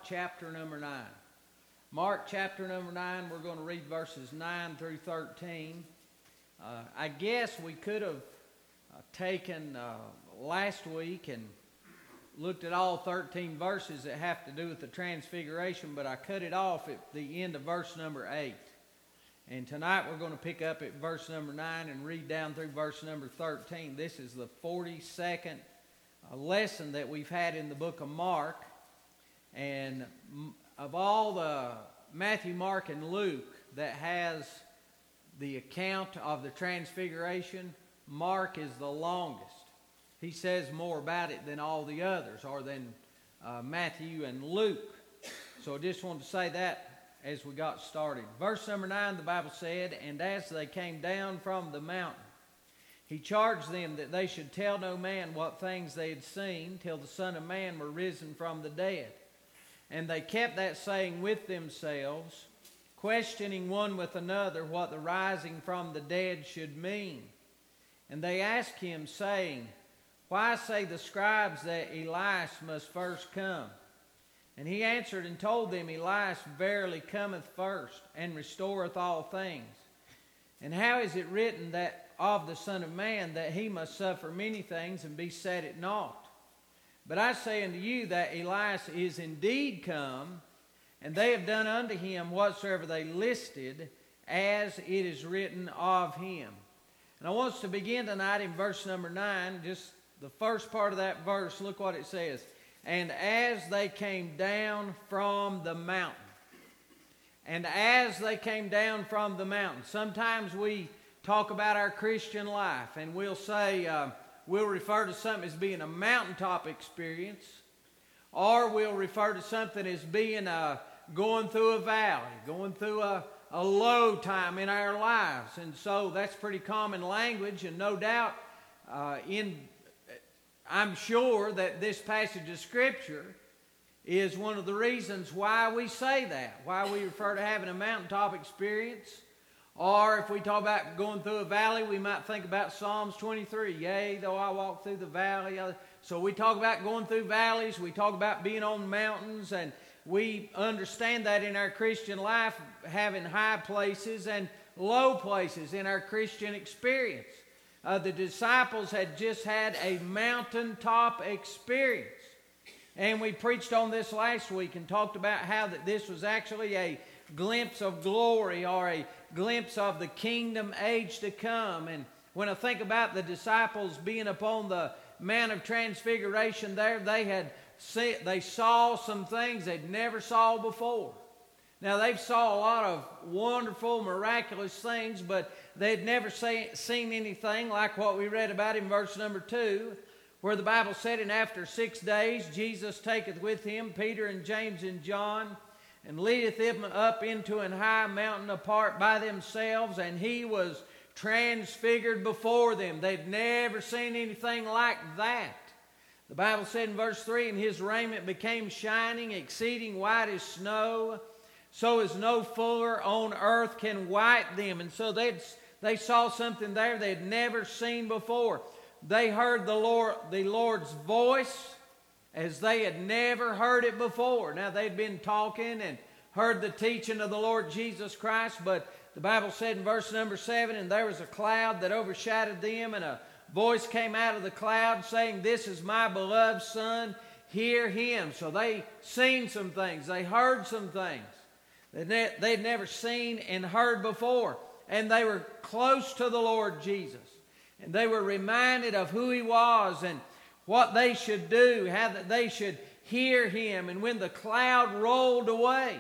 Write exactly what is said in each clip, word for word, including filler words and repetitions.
chapter number nine. Mark chapter number nine, we're going to read verses nine through thirteen. Uh, I guess we could have uh, taken uh, last week and looked at all thirteen verses that have to do with the transfiguration, but I cut it off at the end of verse number eight. And tonight we're going to pick up at verse number nine and read down through verse number thirteen. This is the forty-second uh, lesson that we've had in the book of Mark. And of all the Matthew, Mark, and Luke that has the account of the transfiguration, Mark is the longest. He says more about it than all the others, or than uh, Matthew and Luke. So I just wanted to say that as we got started. Verse number nine, the Bible said, "And as they came down from the mountain, he charged them that they should tell no man what things they had seen till the Son of Man were risen from the dead. And they kept that saying with themselves, questioning one with another what the rising from the dead should mean. And they asked him, saying, Why say the scribes that Elias must first come? And he answered and told them, Elias verily cometh first, and restoreth all things. And how is it written that of the Son of Man that he must suffer many things and be set at naught? But I say unto you that Elias is indeed come, and they have done unto him whatsoever they listed, as it is written of him." And I want us to begin tonight in verse number nine, just the first part of that verse. Look what it says. "And as they came down from the mountain." And as they came down from the mountain. Sometimes we talk about our Christian life, and we'll say, uh, we'll refer to something as being a mountaintop experience, or we'll refer to something as being uh, going through a valley, going through a, a low time in our lives. And so that's pretty common language, and no doubt uh, in I'm sure that this passage of Scripture is one of the reasons why we say that, why we refer to having a mountaintop experience. Or if we talk about going through a valley, we might think about Psalms twenty-three. Yea, though I walk through the valley. So we talk about going through valleys. We talk about being on mountains. And we understand that in our Christian life, having high places and low places in our Christian experience. Uh, the disciples had just had a mountaintop experience. And we preached on this last week and talked about how that this was actually a glimpse of glory, or a glimpse of the kingdom age to come. And when I think about the disciples being upon the Mount of Transfiguration there, they had see, they saw some things they'd never saw before. Now, they've saw a lot of wonderful, miraculous things, but they'd never say, seen anything like what we read about in verse number two, where the Bible said, "And after six days Jesus taketh with him Peter and James and John, and leadeth them up into an high mountain apart by themselves, and he was transfigured before them." They'd never seen anything like that. The Bible said in verse three, "And his raiment became shining, exceeding white as snow, so as no fuller on earth can white them." And so they they saw something there they had never seen before. They heard the Lord, the Lord's voice as they had never heard it before. Now, they'd been talking and heard the teaching of the Lord Jesus Christ, but the Bible said in verse number seven, "And there was a cloud that overshadowed them, and a voice came out of the cloud saying, This is my beloved Son, hear him." So they seen some things. They heard some things that they'd never seen and heard before. And they were close to the Lord Jesus. And they were reminded of who he was and what they should do, how that they should hear him. And when the cloud rolled away,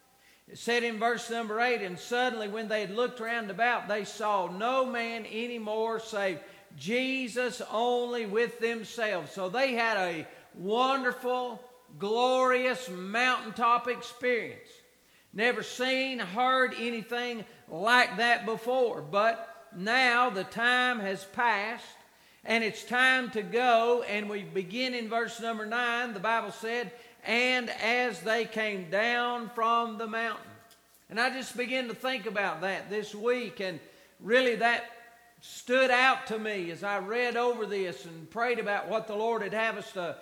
it said in verse number eight, "And suddenly when they had looked round about, they saw no man any more save Jesus only with themselves." So they had a wonderful, glorious mountaintop experience. Never seen, heard anything like that before. But now the time has passed, and it's time to go. And we begin in verse number nine. The Bible said, "And as they came down from the mountain." And I just began to think about that this week, and really that stood out to me as I read over this and prayed about what the Lord would have us to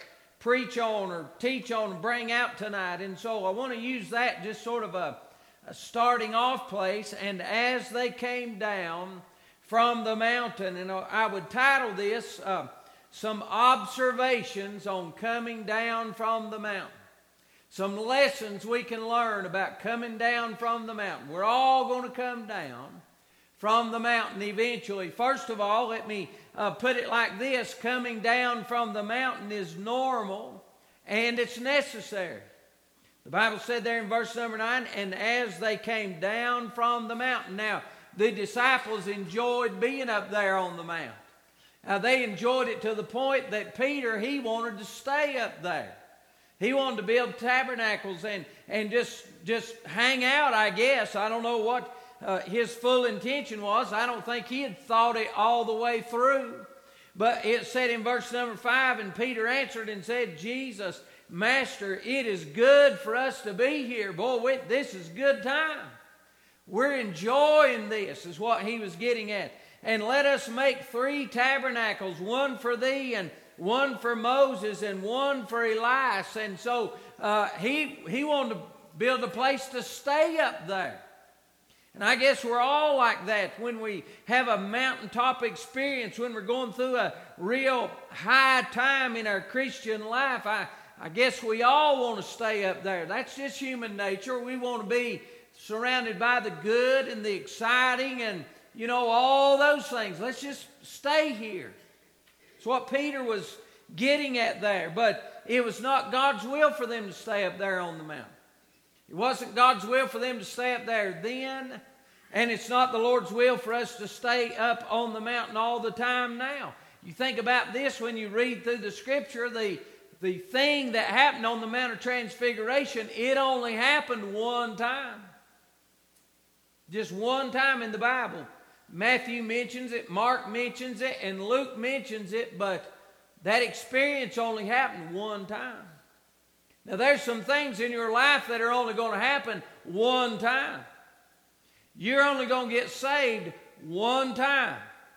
preach on or teach on and bring out tonight. And so I want to use that just sort of a, a starting off place. And as they came down from the mountain, and I would title this uh, Some Observations on Coming Down from the Mountain. Some lessons we can learn about coming down from the mountain. We're all going to come down from the mountain eventually. First of all, let me uh, put it like this. Coming down from the mountain is normal and it's necessary. The Bible said there in verse number nine, and as they came down from the mountain. Now, the disciples enjoyed being up there on the mount. Now, they enjoyed it to the point that Peter, he wanted to stay up there. He wanted to build tabernacles and, and just, just hang out, I guess. I don't know what uh, his full intention was. I don't think he had thought it all the way through. But it said in verse number five, and Peter answered and said, Jesus, Master, it is good for us to be here. Boy, we, this is good time. We're enjoying this, is what he was getting at. And let us make three tabernacles, one for thee and one for Moses and one for Elias. And so uh, he, he wanted to build a place to stay up there. And I guess we're all like that when we have a mountaintop experience, when we're going through a real high time in our Christian life. I, I guess we all want to stay up there. That's just human nature. We want to be surrounded by the good and the exciting and, you know, all those things. Let's just stay here. It's what Peter was getting at there. But it was not God's will for them to stay up there on the mountain. It wasn't God's will for them to stay up there then. And it's not the Lord's will for us to stay up on the mountain all the time now. You think about this when you read through the Scripture. The, the thing that happened on the Mount of Transfiguration, it only happened one time. Just one time in the Bible. Matthew mentions it, Mark mentions it, and Luke mentions it, but that experience only happened one time. Now, there's some things in your life that are only going to happen one time. You're only going to get saved one time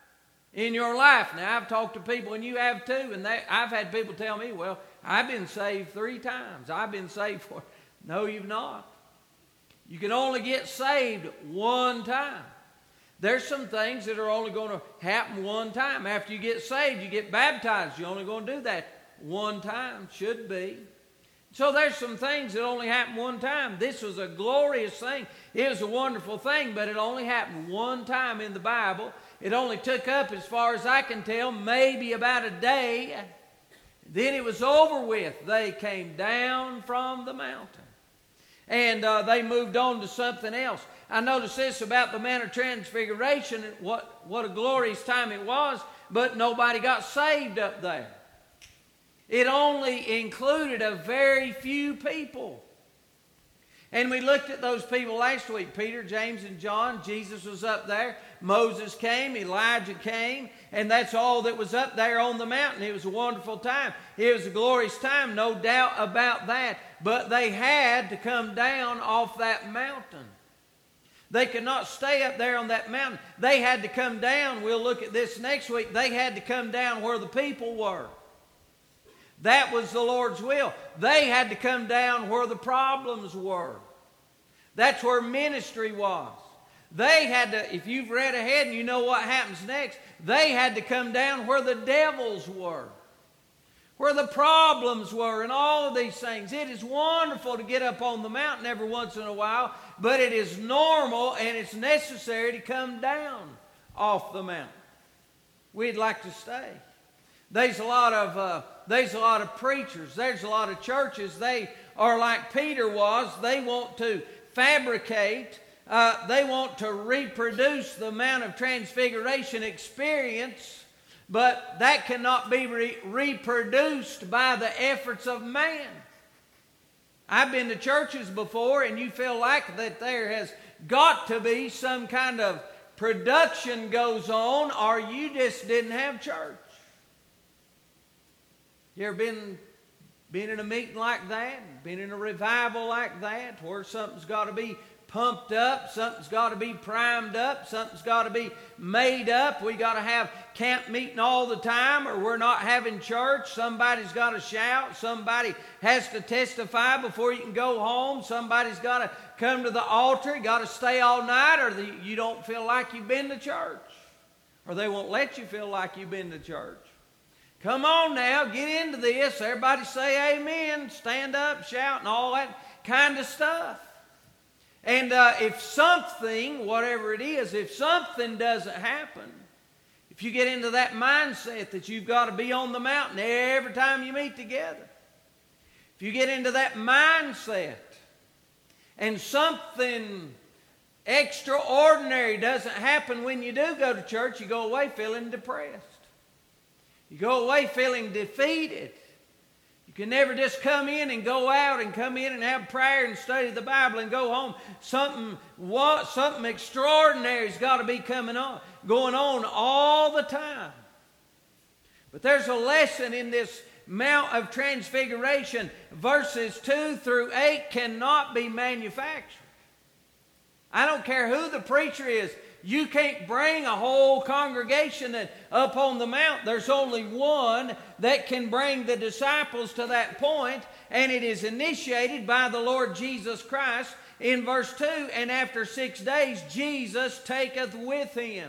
in your life. Now, I've talked to people, and you have too, and they, I've had people tell me, well, I've been saved three times. I've been saved for... No, you've not. You can only get saved one time. There's some things that are only going to happen one time. After you get saved, you get baptized. You're only going to do that one time. Should be. So there's some things that only happen one time. This was a glorious thing. It was a wonderful thing, but it only happened one time in the Bible. It only took up, as far as I can tell, maybe about a day. Then it was over with. They came down from the mountain. And uh, they moved on to something else. I noticed this about the Mount of Transfiguration, what, what a glorious time it was, but nobody got saved up there. It only included a very few people. And we looked at those people last week. Peter, James, and John. Jesus was up there. Moses came. Elijah came. And that's all that was up there on the mountain. It was a wonderful time. It was a glorious time, no doubt about that. But they had to come down off that mountain. They could not stay up there on that mountain. They had to come down. We'll look at this next week. They had to come down where the people were. That was the Lord's will. They had to come down where the problems were. That's where ministry was. They had to, if you've read ahead and you know what happens next, they had to come down where the devils were. Where the problems were and all of these things. It is wonderful to get up on the mountain every once in a while, but it is normal and it's necessary to come down off the mountain. We'd like to stay. There's a lot of uh, there's a lot of preachers. There's a lot of churches. They are like Peter was. They want to fabricate. Uh, they want to reproduce the Mount of Transfiguration experience, but that cannot be re- reproduced by the efforts of man. I've been to churches before, and you feel like that there has got to be some kind of production goes on, or you just didn't have church. You ever been, been in a meeting like that? Been in a revival like that where something's got to be pumped up. Something's got to be primed up. Something's got to be made up. We got to have camp meeting all the time or we're not having church. Somebody's got to shout. Somebody has to testify before you can go home. Somebody's got to come to the altar. You got to stay all night or the, you don't feel like you've been to church. Or they won't let you feel like you've been to church. Come on now, get into this. Everybody say amen. Stand up, shout, and all that kind of stuff. And uh, if something, whatever it is, if something doesn't happen, if you get into that mindset that you've got to be on the mountain every time you meet together, if you get into that mindset and something extraordinary doesn't happen when you do go to church, you go away feeling depressed. You go away feeling defeated. You can never just come in and go out and come in and have prayer and study the Bible and go home. Something what something extraordinary's got to be coming on, going on all the time. But there's a lesson in this Mount of Transfiguration. Verses two through eight cannot be manufactured. I don't care who the preacher is. You can't bring a whole congregation up on the mount. There's only one that can bring the disciples to that point, and it is initiated by the Lord Jesus Christ in verse two. And after six days, Jesus taketh with him.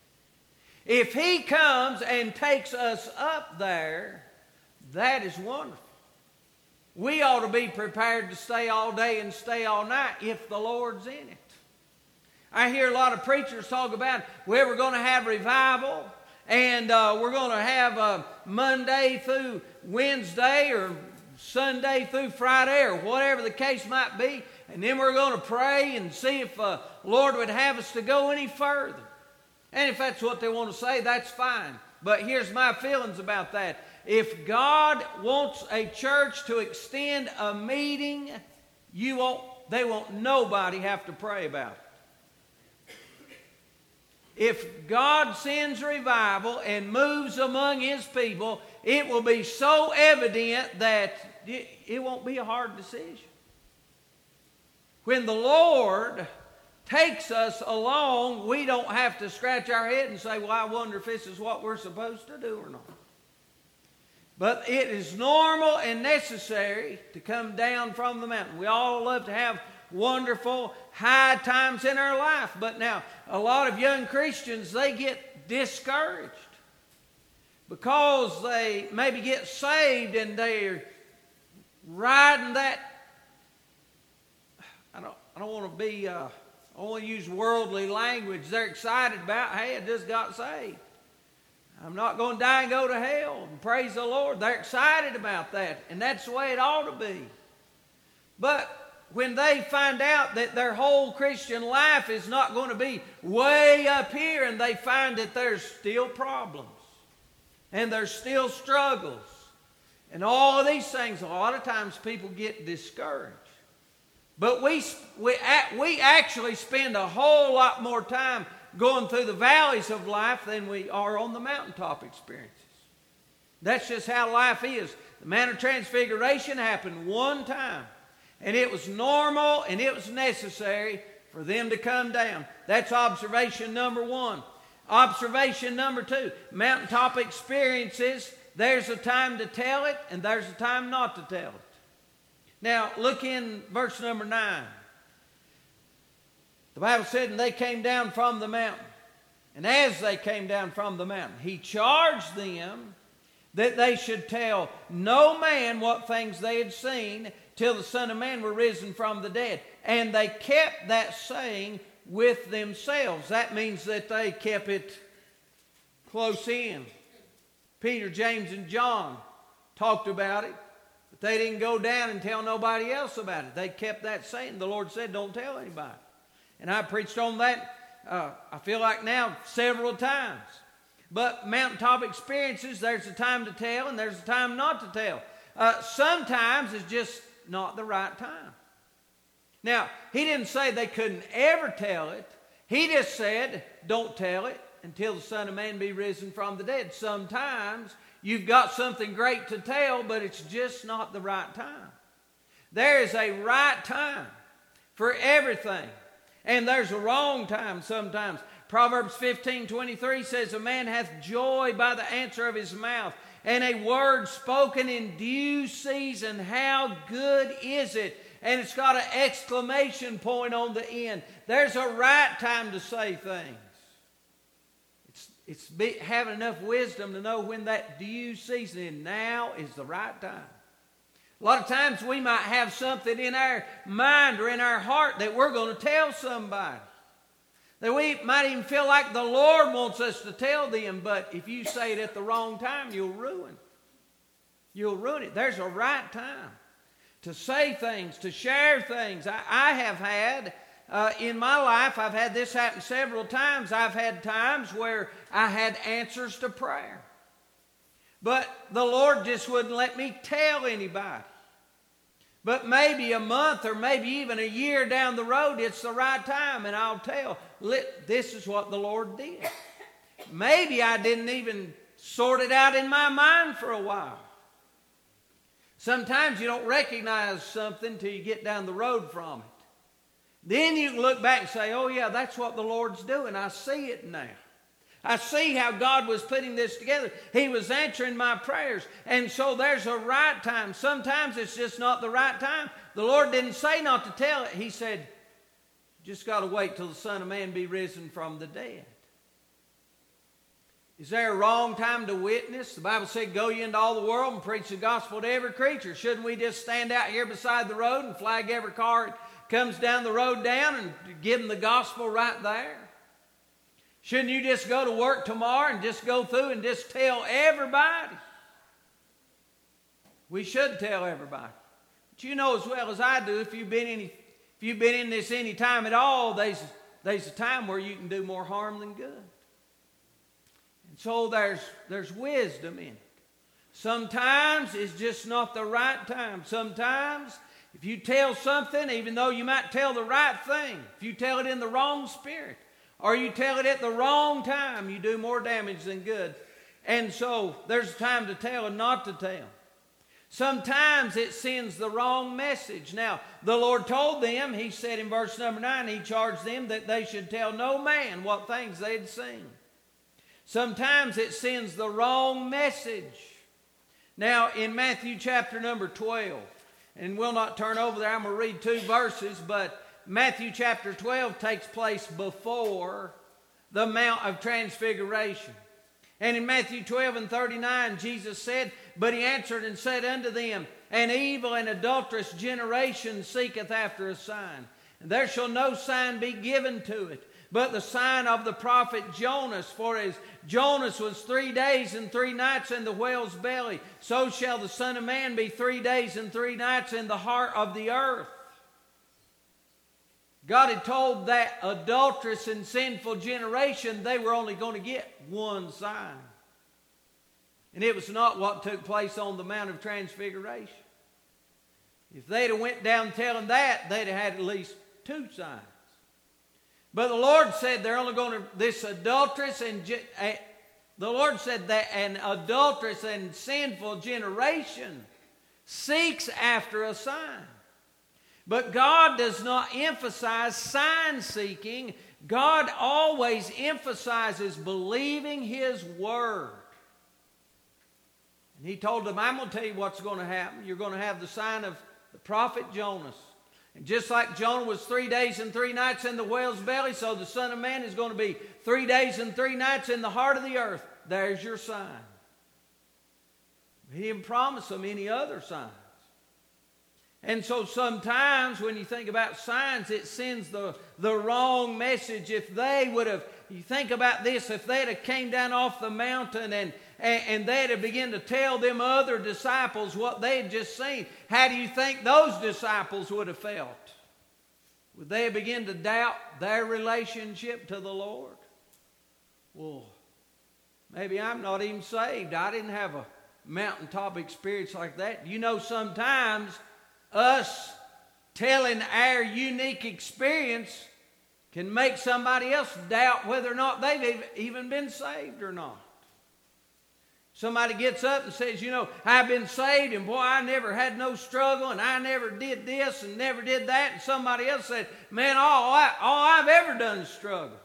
If he comes and takes us up there, that is wonderful. We ought to be prepared to stay all day and stay all night if the Lord's in it. I hear a lot of preachers talk about, well, we're going to have revival, and uh, we're going to have uh, Monday through Wednesday or Sunday through Friday or whatever the case might be, and then we're going to pray and see if uh, Lord would have us to go any further. And if that's what they want to say, that's fine. But here's my feelings about that. If God wants a church to extend a meeting, you won't, they won't nobody have to pray about it. If God sends revival and moves among his people, it will be so evident that it won't be a hard decision. When the Lord takes us along, we don't have to scratch our head and say, well, I wonder if this is what we're supposed to do or not. But it is normal and necessary to come down from the mountain. We all love to have wonderful high times in our life. But now, a lot of young Christians, they get discouraged because they maybe get saved and they're riding that. I don't, I don't want to be, uh, I want to use worldly language. They're excited about, hey, I just got saved. I'm not going to die and go to hell. And praise the Lord. They're excited about that. And that's the way it ought to be. But when they find out that their whole Christian life is not going to be way up here, and they find that there's still problems and there's still struggles and all of these things, a lot of times people get discouraged. But we, we, we actually spend a whole lot more time going through the valleys of life than we are on the mountaintop experiences. That's just how life is. The Mount of Transfiguration happened one time. And it was normal and it was necessary for them to come down. That's observation number one. Observation number two, mountaintop experiences, there's a time to tell it and there's a time not to tell it. Now, look in verse number nine. The Bible said, and they came down from the mountain. And as they came down from the mountain, he charged them that they should tell no man what things they had seen till the Son of Man were risen from the dead. And they kept that saying with themselves. That means that they kept it close in. Peter, James, and John talked about it, but they didn't go down and tell nobody else about it. They kept that saying. The Lord said, don't tell anybody. And I preached on that, uh, I feel like now, several times. But mountaintop experiences, there's a time to tell and there's a time not to tell. Uh, sometimes it's just not the right time. Now, he didn't say they couldn't ever tell it. He just said, don't tell it until the Son of Man be risen from the dead. Sometimes you've got something great to tell, but it's just not the right time. There is a right time for everything. And there's a wrong time sometimes. Proverbs fifteen twenty-three says, a man hath joy by the answer of his mouth, and a word spoken in due season. How good is it? And it's got an exclamation point on the end. There's a right time to say things. It's, it's be, having enough wisdom to know when that due season is. Now is the right time. A lot of times we might have something in our mind or in our heart that we're going to tell somebody. That we might even feel like the Lord wants us to tell them, but if you say it at the wrong time, you'll ruin. You'll ruin it. There's a right time to say things, to share things. I, I have had, uh, in my life, I've had this happen several times. I've had times where I had answers to prayer. But the Lord just wouldn't let me tell anybody. But maybe a month or maybe even a year down the road, it's the right time, and I'll tell. This is what the Lord did. Maybe I didn't even sort it out in my mind for a while. Sometimes you don't recognize something until you get down the road from it. Then you can look back and say, oh yeah, that's what the Lord's doing. I see it now. I see how God was putting this together. He was answering my prayers. And so there's a right time. Sometimes it's just not the right time. The Lord didn't say not to tell it. He said, just got to wait till the Son of Man be risen from the dead. Is there a wrong time to witness? The Bible said, go ye into all the world and preach the gospel to every creature. Shouldn't we just stand out here beside the road and flag every car that comes down the road down and give them the gospel right there? Shouldn't you just go to work tomorrow and just go through and just tell everybody? We should tell everybody. But you know as well as I do, if you've been in, if you've been in this any time at all, there's, there's a time where you can do more harm than good. And so there's, there's wisdom in it. Sometimes it's just not the right time. Sometimes if you tell something, even though you might tell the right thing, if you tell it in the wrong spirit, or you tell it at the wrong time, you do more damage than good. And so there's a time to tell and not to tell. Sometimes it sends the wrong message. Now, the Lord told them, He said in verse number nine, He charged them that they should tell no man what things they had seen. Sometimes it sends the wrong message. Now, in Matthew chapter number twelve, and we'll not turn over there, I'm going to read two verses, but Matthew chapter twelve takes place before the Mount of Transfiguration. And in Matthew twelve and thirty-nine, Jesus said, but He answered and said unto them, an evil and adulterous generation seeketh after a sign. And there shall no sign be given to it, but the sign of the prophet Jonas. For as Jonas was three days and three nights in the whale's belly, so shall the Son of Man be three days and three nights in the heart of the earth. God had told that adulterous and sinful generation they were only going to get one sign. And it was not what took place on the Mount of Transfiguration. If they'd have went down telling that, they'd have had at least two signs. But the Lord said they're only going to, this adulterous and, uh, the Lord said that an adulterous and sinful generation seeks after a sign. But God does not emphasize sign seeking. God always emphasizes believing His Word. And He told them, I'm going to tell you what's going to happen. You're going to have the sign of the prophet Jonas. And just like Jonah was three days and three nights in the whale's belly, so the Son of Man is going to be three days and three nights in the heart of the earth. There's your sign. He didn't promise them any other signs. And so sometimes when you think about signs, it sends the, the wrong message. If they would have, you think about this, if they'd have came down off the mountain and, and, and they'd have begun to tell them other disciples what they had just seen, how do you think those disciples would have felt? Would they begin to doubt their relationship to the Lord? Well, maybe I'm not even saved. I didn't have a mountaintop experience like that. You know, sometimes us telling our unique experience can make somebody else doubt whether or not they've even been saved or not. Somebody gets up and says, you know, I've been saved, and boy, I never had no struggle, and I never did this and never did that. And somebody else said, man, all, I, all I've ever done is struggle.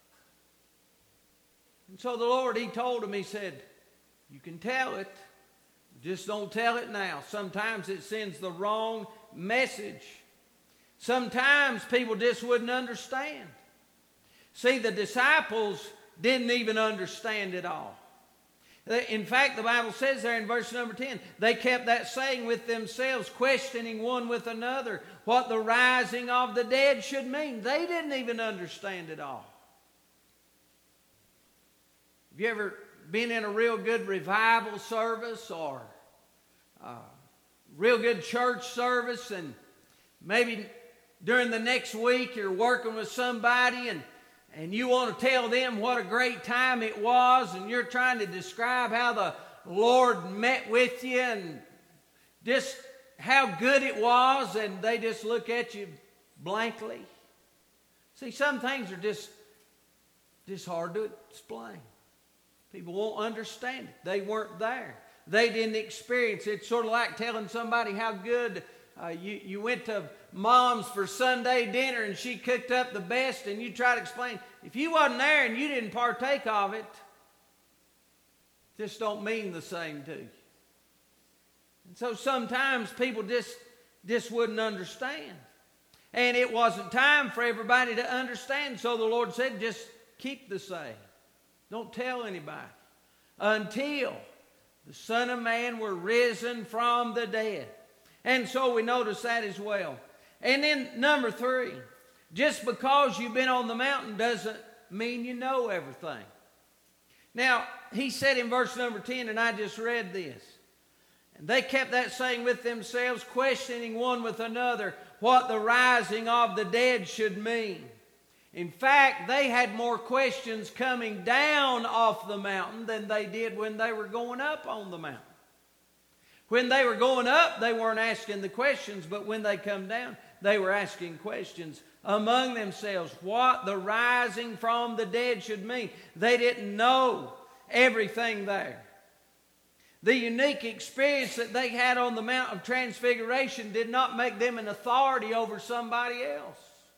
And so the Lord, He told him, He said, you can tell it, just don't tell it now. Sometimes it sends the wrong message. Sometimes people just wouldn't understand. See, the disciples didn't even understand it all. In fact, the Bible says there in verse number ten, they kept that saying with themselves, questioning one with another what the rising of the dead should mean. They didn't even understand it all. Have you ever been in a real good revival service or a real good church service, and maybe during the next week you're working with somebody and And you want to tell them what a great time it was, and you're trying to describe how the Lord met with you and just how good it was, and they just look at you blankly. See, some things are just, just hard to explain. People won't understand it. They weren't there. They didn't experience it. It's sort of like telling somebody how good uh, you, you went to Mom's for Sunday dinner and she cooked up the best, and you try to explain. If you wasn't there and you didn't partake of it, it just don't mean the same to you. And so sometimes people just, just wouldn't understand. And it wasn't time for everybody to understand. So the Lord said, just keep the saying. Don't tell anybody until the Son of Man were risen from the dead. And so we notice that as well. And then number three, just because you've been on the mountain doesn't mean you know everything. Now, he said in verse number ten, and I just read this, and they kept that saying with themselves, questioning one with another what the rising of the dead should mean. In fact, they had more questions coming down off the mountain than they did when they were going up on the mountain. When they were going up, they weren't asking the questions, but when they come down, they were asking questions among themselves what the rising from the dead should mean. They didn't know everything there. The unique experience that they had on the Mount of Transfiguration did not make them an authority over somebody else.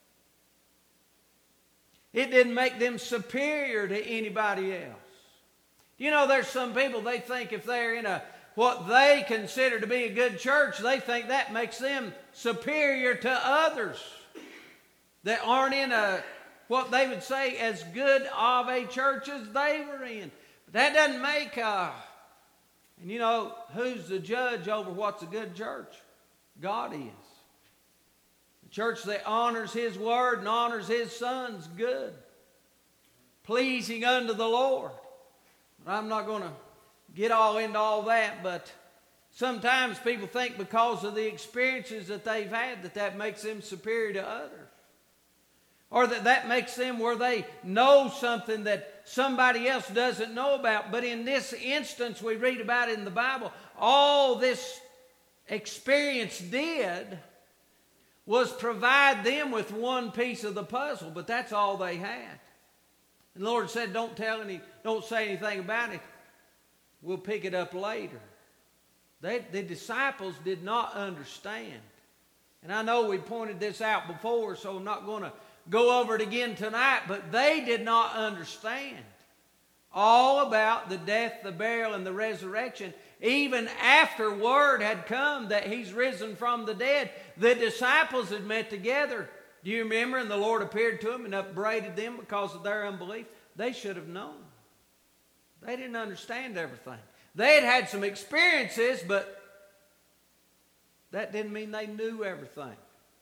It didn't make them superior to anybody else. You know, there's some people, they think if they're in a what they consider to be a good church, they think that makes them superior to others that aren't in a what they would say as good of a church as they were in. But that doesn't make uh and you know, who's the judge over what's a good church? God is. The church that honors His word and honors His Son's good, pleasing unto the Lord. But I'm not going to get all into all that, but sometimes people think because of the experiences that they've had that that makes them superior to others. Or that that makes them where they know something that somebody else doesn't know about. But in this instance we read about in the Bible, all this experience did was provide them with one piece of the puzzle, but that's all they had. And the Lord said, don't tell any, don't say anything about it. We'll pick it up later. They, the disciples did not understand. And I know we pointed this out before, so I'm not going to go over it again tonight, but they did not understand all about the death, the burial, and the resurrection. Even after word had come that He's risen from the dead, the disciples had met together. Do you remember? And the Lord appeared to them and upbraided them because of their unbelief. They should have known. They didn't understand everything. They had had some experiences, but that didn't mean they knew everything.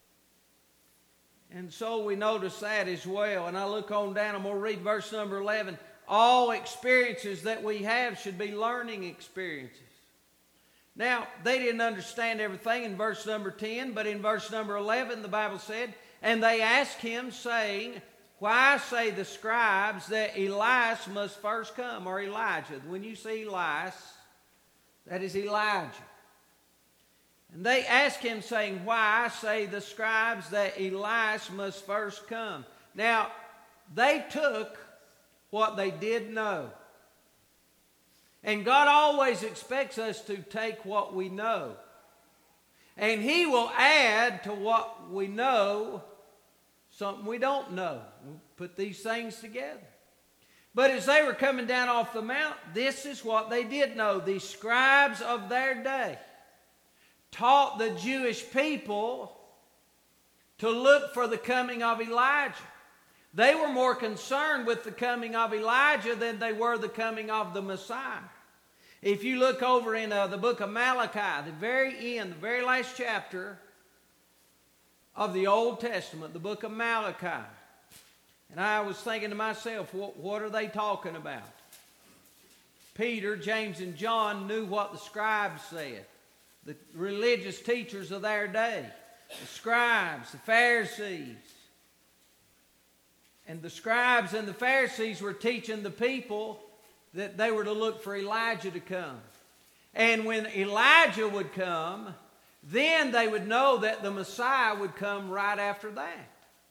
And so we notice that as well. And I look on down, I'm going to read verse number eleven. All experiences that we have should be learning experiences. Now, they didn't understand everything in verse number ten, but in verse number eleven, the Bible said, and they asked Him, saying, why say the scribes that Elias must first come, or Elijah? When you see Elias, that is Elijah. And they ask Him, saying, why say the scribes that Elias must first come? Now, they took what they did know. And God always expects us to take what we know. And He will add to what we know something we don't know. We'll put these things together. But as they were coming down off the mount, this is what they did know. The scribes of their day taught the Jewish people to look for the coming of Elijah. They were more concerned with the coming of Elijah than they were the coming of the Messiah. If you look over in uh, the book of Malachi, the very end, the very last chapter of the Old Testament, the book of Malachi, and I was thinking to myself, what, what are they talking about? Peter, James, and John knew what the scribes said, the religious teachers of their day, the scribes, the Pharisees. And the scribes and the Pharisees were teaching the people that they were to look for Elijah to come. And when Elijah would come, then they would know that the Messiah would come right after that.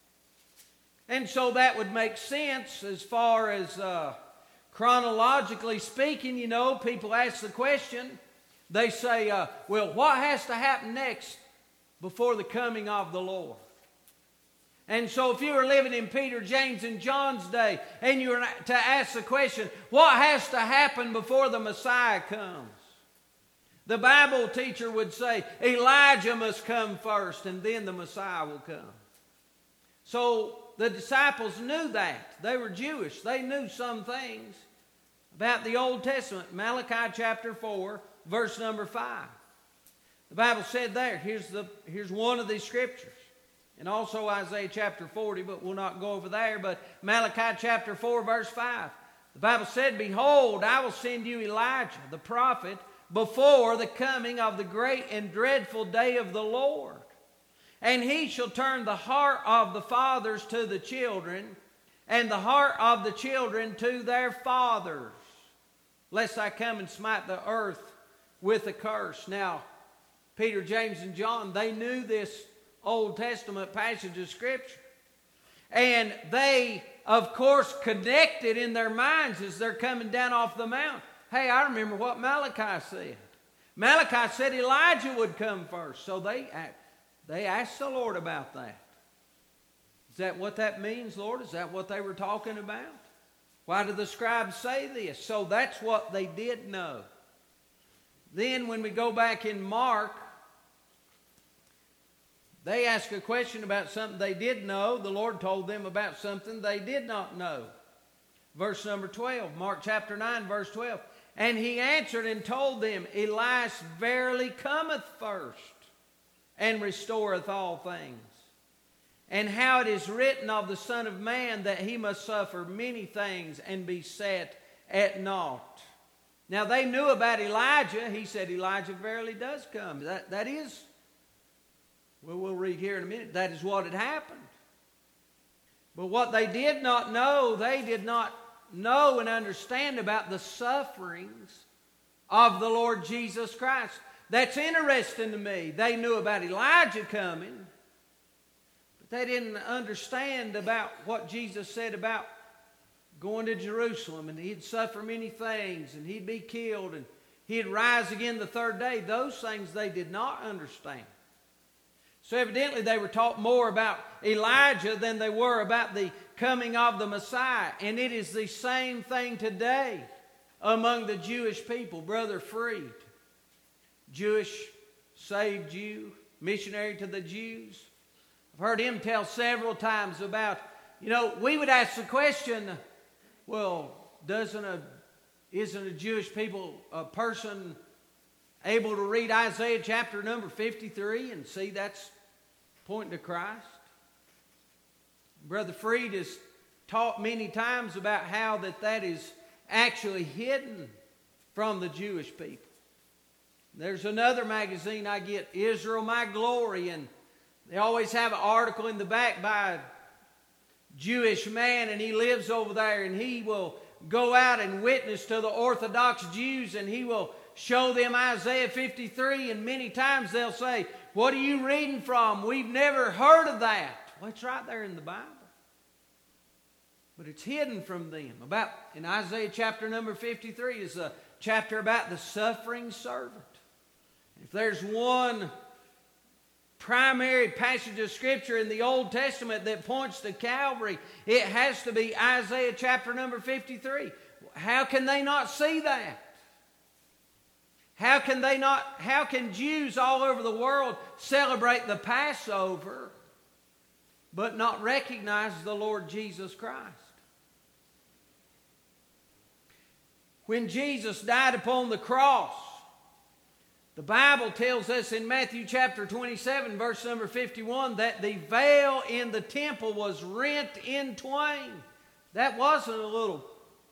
And so that would make sense as far as uh, chronologically speaking. You know, people ask the question, they say, uh, well, what has to happen next before the coming of the Lord? And so if you were living in Peter, James, and John's day, and you were to ask the question, what has to happen before the Messiah comes? The Bible teacher would say, Elijah must come first, and then the Messiah will come. So the disciples knew that. They were Jewish. They knew some things about the Old Testament. Malachi chapter four, verse number five. The Bible said there, here's, the, here's one of these scriptures. And also Isaiah chapter forty, but we'll not go over there. But Malachi chapter four, verse five. The Bible said, behold, I will send you Elijah, the prophet, before the coming of the great and dreadful day of the Lord. And he shall turn the heart of the fathers to the children, and the heart of the children to their fathers, lest I come and smite the earth with a curse. Now, Peter, James, and John, they knew this Old Testament passage of Scripture. And they, of course, connected in their minds as they're coming down off the mount. Hey, I remember what Malachi said. Malachi said Elijah would come first. So they, they asked the Lord about that. Is that what that means, Lord? Is that what they were talking about? Why did the scribes say this? So that's what they did know. Then when we go back in Mark, they asked a question about something they did know. The Lord told them about something they did not know. Verse number twelve, Mark chapter nine, verse twelve. And he answered and told them, Elias verily cometh first, and restoreth all things. And how it is written of the Son of Man that he must suffer many things and be set at naught. Now they knew about Elijah. He said Elijah verily does come. That, that is, well, we'll read here in a minute, that is what had happened. But what they did not know, they did not know and understand about the sufferings of the Lord Jesus Christ. That's interesting to me. They knew about Elijah coming, but they didn't understand about what Jesus said about going to Jerusalem, and he'd suffer many things, and he'd be killed, and he'd rise again the third day. Those things they did not understand. So evidently they were taught more about Elijah than they were about the coming of the Messiah. And it is the same thing today among the Jewish people. Brother Freed, Jewish saved Jew, missionary to the Jews. I've heard him tell several times about, you know, we would ask the question, well, doesn't a, isn't a Jewish people, a person able to read Isaiah chapter number fifty-three and see that's pointing to Christ? Brother Freed has taught many times about how that that is actually hidden from the Jewish people. There's another magazine I get, Israel My Glory, and they always have an article in the back by a Jewish man, and he lives over there, and he will go out and witness to the Orthodox Jews, and he will show them Isaiah fifty-three, and many times they'll say, what are you reading from? We've never heard of that. Well, it's right there in the Bible. But it's hidden from them. About in Isaiah chapter number fifty-three is the chapter about the suffering servant. If there's one primary passage of Scripture in the Old Testament that points to Calvary, it has to be Isaiah chapter number fifty-three. How can they not see that? How can they not, how can Jews all over the world celebrate the Passover but not recognize the Lord Jesus Christ? When Jesus died upon the cross, the Bible tells us in Matthew chapter twenty-seven, verse number fifty-one, that the veil in the temple was rent in twain. That wasn't a little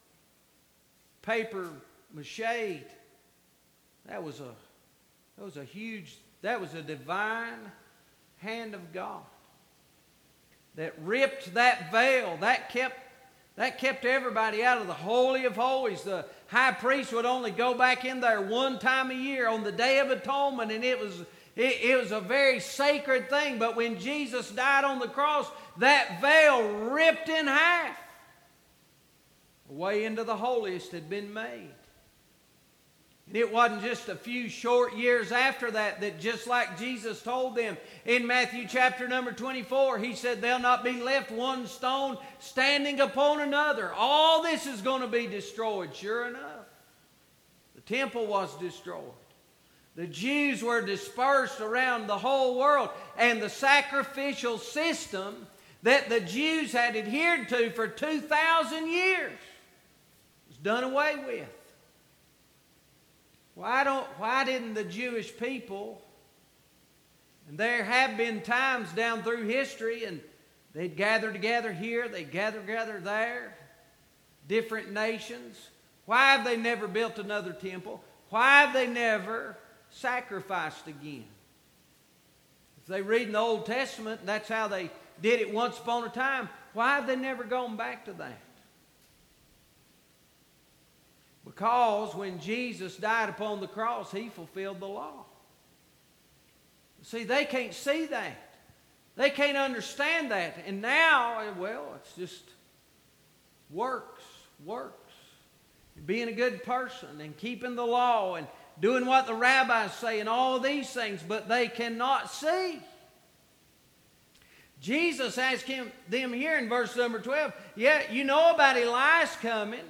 paper mache. That was a, that was a huge, that was a divine hand of God that ripped that veil. That kept, that kept everybody out of the Holy of Holies. The high priest would only go back in there one time a year on the Day of Atonement, and it was, it, it was a very sacred thing. But when Jesus died on the cross, that veil ripped in half. The way into the holiest had been made. And it wasn't just a few short years after that that just like Jesus told them in Matthew chapter number twenty-four, he said, there'll not be left one stone standing upon another. All this is going to be destroyed. Sure enough, the temple was destroyed. The Jews were dispersed around the whole world, and the sacrificial system that the Jews had adhered to for two thousand years was done away with. Why don't, why didn't the Jewish people, and there have been times down through history, and they'd gather together here, they'd gather together there, different nations. Why have they never built another temple? Why have they never sacrificed again? If they read in the Old Testament, that's how they did it once upon a time. Why have they never gone back to that? Because when Jesus died upon the cross, he fulfilled the law. See, they can't see that. They can't understand that. And now, well, it's just works, works. Being a good person and keeping the law and doing what the rabbis say and all these things, but they cannot see. Jesus asked him, them here in verse number twelve, yeah, you know about Elias coming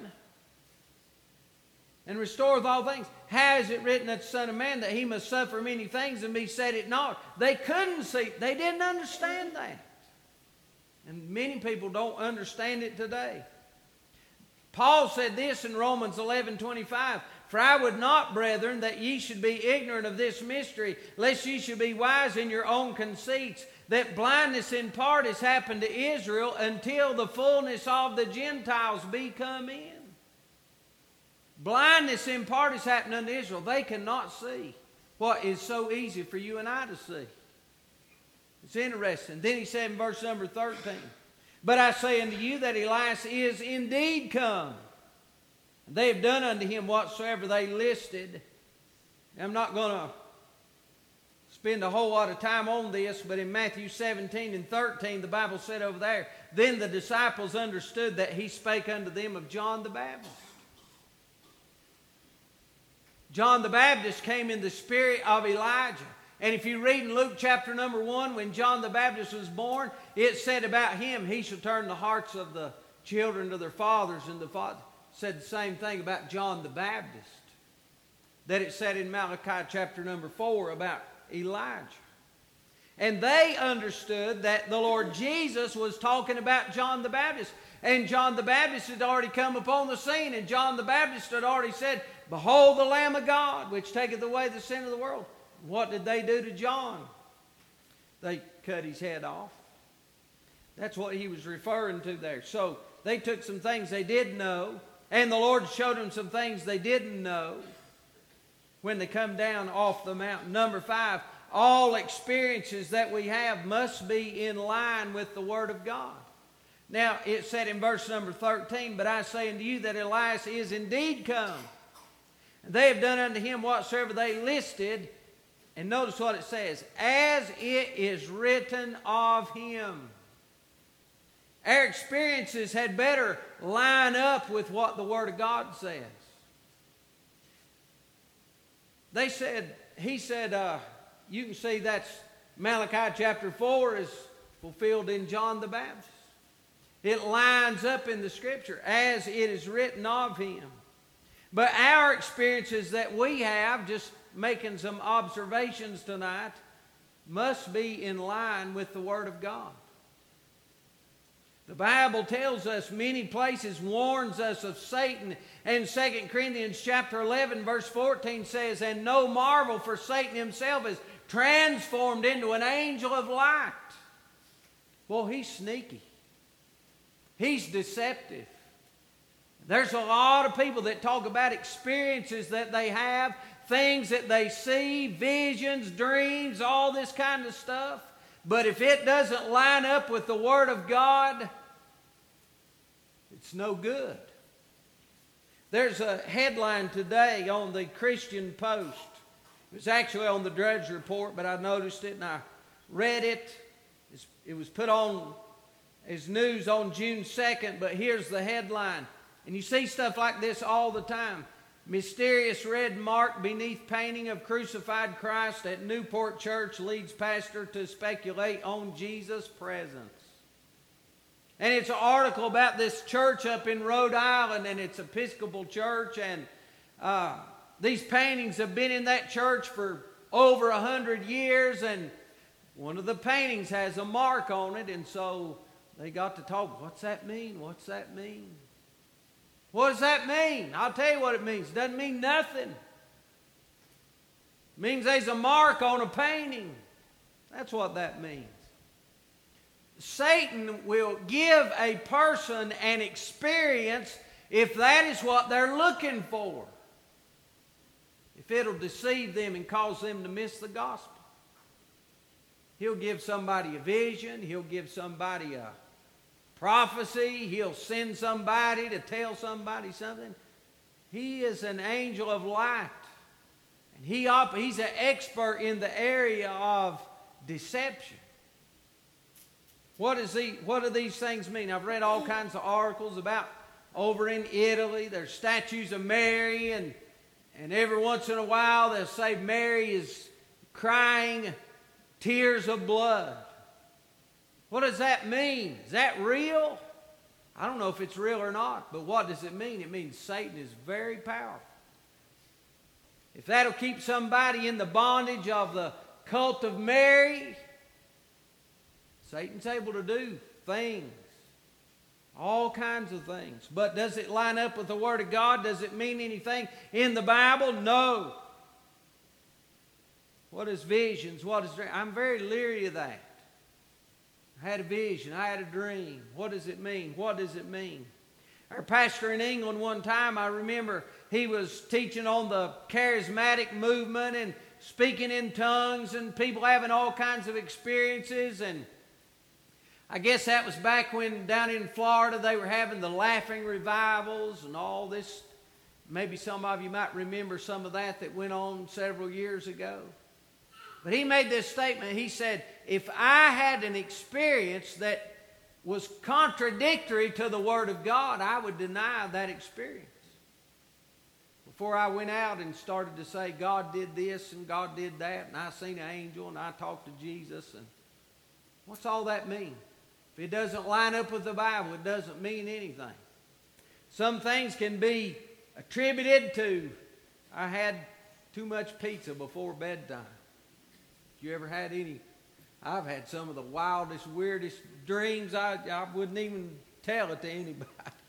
and restoreth all things. How is it written that the Son of Man that he must suffer many things and be said it not? They couldn't see. They didn't understand that. And many people don't understand it today. Paul said this in Romans eleven twenty-five. For I would not, brethren, that ye should be ignorant of this mystery, lest ye should be wise in your own conceits, that blindness in part has happened to Israel until the fullness of the Gentiles be come in. Blindness in part has happened unto Israel. They cannot see what is so easy for you and I to see. It's interesting. Then he said in verse number thirteen, but I say unto you that Elias is indeed come. They have done unto him whatsoever they listed. I'm not going to spend a whole lot of time on this, but in Matthew seventeen and thirteen, the Bible said over there, then the disciples understood that he spake unto them of John the Baptist. John the Baptist came in the spirit of Elijah. And if you read in Luke chapter number one, when John the Baptist was born, it said about him, he shall turn the hearts of the children to their fathers, and the father said the same thing about John the Baptist that it said in Malachi chapter number four about Elijah. And they understood that the Lord Jesus was talking about John the Baptist. And John the Baptist had already come upon the scene, and John the Baptist had already said, behold the Lamb of God, which taketh away the sin of the world. What did they do to John? They cut his head off. That's what he was referring to there. So they took some things they did know, and the Lord showed them some things they didn't know when they come down off the mountain. Number five, all experiences that we have must be in line with the Word of God. Now, it said in verse number thirteen, but I say unto you that Elias is indeed come. And they have done unto him whatsoever they listed. And notice what it says, as it is written of him. Our experiences had better line up with what the Word of God says. they said, he said, uh, you can see that's Malachi chapter four is fulfilled in John the Baptist. It lines up in the Scripture as it is written of him. But our experiences that we have, just making some observations tonight, must be in line with the Word of God. The Bible tells us many places, warns us of Satan. And Second Corinthians chapter eleven verse fourteen says, and no marvel, for Satan himself is transformed into an angel of light. Well, he's sneaky. He's deceptive. There's a lot of people that talk about experiences that they have, things that they see, visions, dreams, all this kind of stuff. But if it doesn't line up with the Word of God, it's no good. There's a headline today on the Christian Post. It was actually on the Drudge Report, but I noticed it and I read it. It was put on as news on June second, but here's the headline. And you see stuff like this all the time. Mysterious red mark beneath painting of crucified Christ at Newport Church leads pastor to speculate on Jesus' presence. And it's an article about this church up in Rhode Island, and it's Episcopal church, and uh, these paintings have been in that church for over a hundred years, and one of the paintings has a mark on it, and so they got to talk. What's that mean? What's that mean? What does that mean? I'll tell you what it means. It doesn't mean nothing. It means there's a mark on a painting. That's what that means. Satan will give a person an experience if that is what they're looking for. If it'll deceive them and cause them to miss the gospel. He'll give somebody a vision. He'll give somebody a prophecy. He'll send somebody to tell somebody something. He is an angel of light. And he op- he's an expert in the area of deception. What, is he, what do these things mean? I've read all kinds of articles about over in Italy. There's statues of Mary, and, and every once in a while they'll say Mary is crying tears of blood. What does that mean? Is that real? I don't know if it's real or not, but what does it mean? It means Satan is very powerful. If that'll keep somebody in the bondage of the cult of Mary, Satan's able to do things, all kinds of things. But does it line up with the Word of God? Does it mean anything in the Bible? No. What is visions? What is dreams? I'm very leery of that. I had a vision. I had a dream. What does it mean? What does it mean? Our pastor in England one time, I remember he was teaching on the charismatic movement and speaking in tongues and people having all kinds of experiences. And I guess that was back when down in Florida they were having the laughing revivals and all this. Maybe some of you might remember some of that that went on several years ago. But he made this statement. He said, if I had an experience that was contradictory to the Word of God, I would deny that experience. Before I went out and started to say, God did this and God did that, and I seen an angel and I talked to Jesus, and what's all that mean? If it doesn't line up with the Bible, it doesn't mean anything. Some things can be attributed to, I had too much pizza before bedtime. You ever had any? I've had some of the wildest, weirdest dreams. I, I wouldn't even tell it to anybody.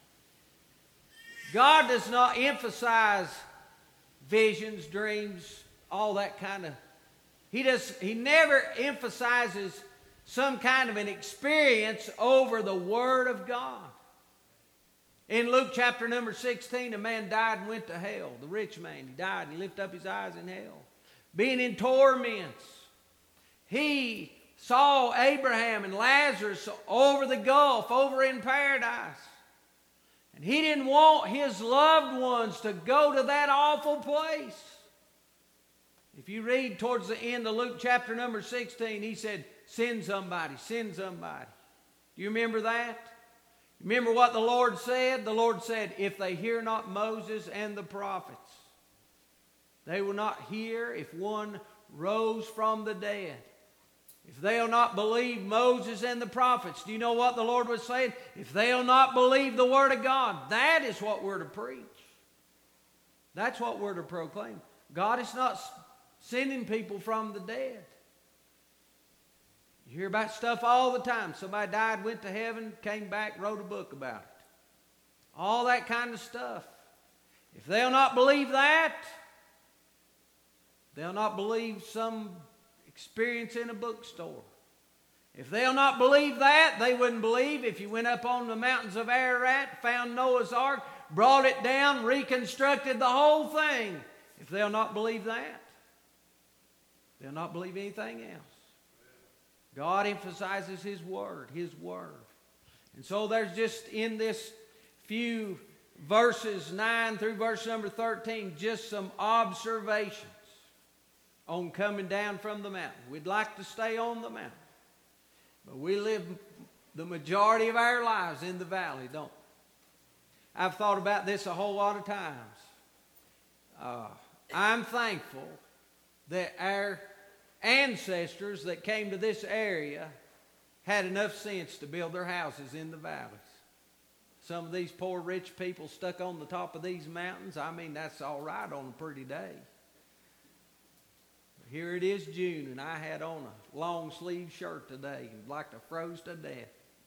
God does not emphasize visions, dreams, all that kind of. He does. He never emphasizes some kind of an experience over the Word of God. In Luke chapter number sixteen, a man died and went to hell. The rich man, he died and he lifted up his eyes in hell, being in torments. He saw Abraham and Lazarus over the gulf, over in paradise. And he didn't want his loved ones to go to that awful place. If you read towards the end of Luke chapter number sixteen, he said, send somebody, send somebody. Do you remember that? Remember what the Lord said? The Lord said, if they hear not Moses and the prophets, They will not hear if one rose from the dead. If they'll not believe Moses and the prophets, do you know what the Lord was saying? If they'll not believe the Word of God, that is what we're to preach. That's what we're to proclaim. God is not sending people from the dead. You hear about stuff all the time. Somebody died, went to heaven, came back, wrote a book about it. All that kind of stuff. If they'll not believe that, they'll not believe some experience in a bookstore. If they'll not believe that, they wouldn't believe if you went up on the mountains of Ararat, found Noah's Ark, brought it down, reconstructed the whole thing. If they'll not believe that, they'll not believe anything else. God emphasizes His Word, His Word. And so there's just in this few verses, nine through verse number thirteen, just some observations on coming down from the mountain. We'd like to stay on the mountain, but we live the majority of our lives in the valley, don't we? I've thought about this a whole lot of times. Uh, I'm thankful that our ancestors that came to this area had enough sense to build their houses in the valleys. Some of these poor rich people stuck on the top of these mountains, I mean, that's all right on a pretty day. Here it is June, and I had on a long sleeve shirt today, and like to froze to death.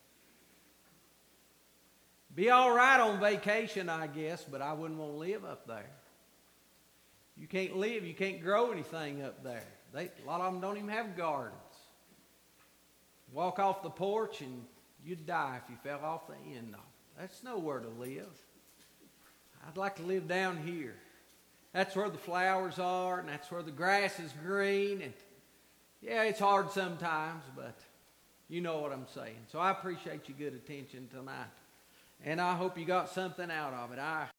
Be all right on vacation, I guess, but I wouldn't want to live up there. You can't live, you can't grow anything up there. They, a lot of them don't even have gardens. Walk off the porch and you'd die if you fell off the end of it. That's nowhere to live. I'd like to live down here. That's where the flowers are, and that's where the grass is green. And yeah, it's hard sometimes, but you know what I'm saying. So I appreciate your good attention tonight. And I hope you got something out of it. I